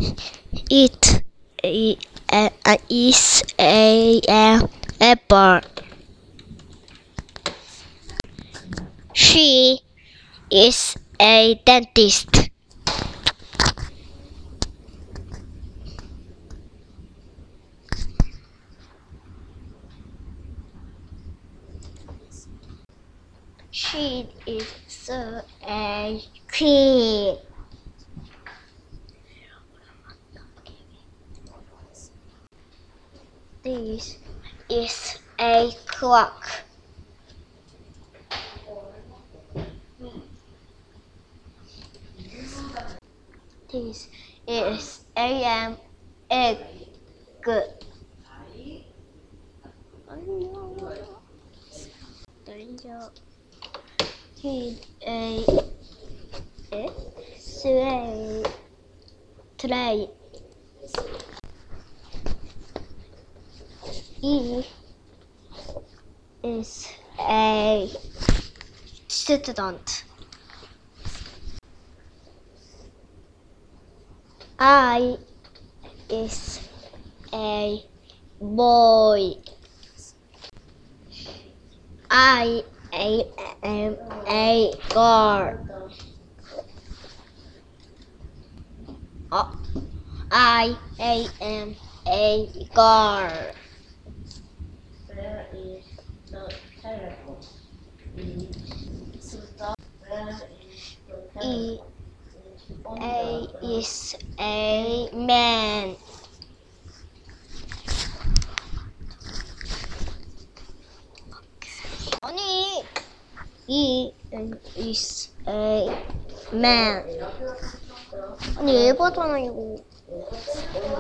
It is a apple. She is a dentist. She is a queen. This is a clock. This is a egg. He is tray. He is a student. I is a boy. I am a girl. I am a girl. He is a man. He is a man. 아니, 에바잖아, 이거.